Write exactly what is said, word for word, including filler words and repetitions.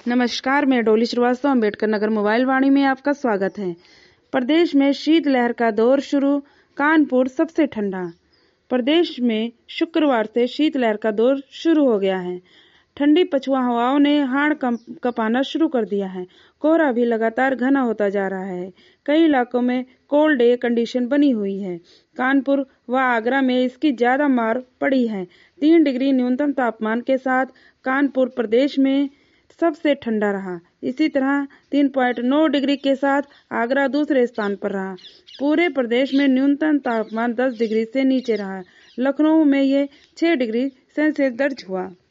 नमस्कार, मैं डोली श्रीवास्तव, अम्बेडकर नगर मोबाइल वाणी में आपका स्वागत है। प्रदेश में शीतलहर का दौर शुरू, कानपुर सबसे ठंडा। प्रदेश में शुक्रवार से शीतलहर का दौर शुरू हो गया है। ठंडी पछुआ हवाओं ने हाड़ कंपाना शुरू कर दिया है। कोहरा भी लगातार घना होता जा रहा है। कई इलाकों में कोल्ड डे कंडीशन बनी हुई है। कानपुर व आगरा में इसकी ज्यादा मार पड़ी है। तीन डिग्री न्यूनतम तापमान के साथ कानपुर प्रदेश में सबसे ठंडा रहा। इसी तरह तीन पॉइंट नौ डिग्री के साथ आगरा दूसरे स्थान पर रहा। पूरे प्रदेश में न्यूनतम तापमान दस डिग्री से नीचे रहा। लखनऊ में ये छह डिग्री सेल्सियस दर्ज हुआ।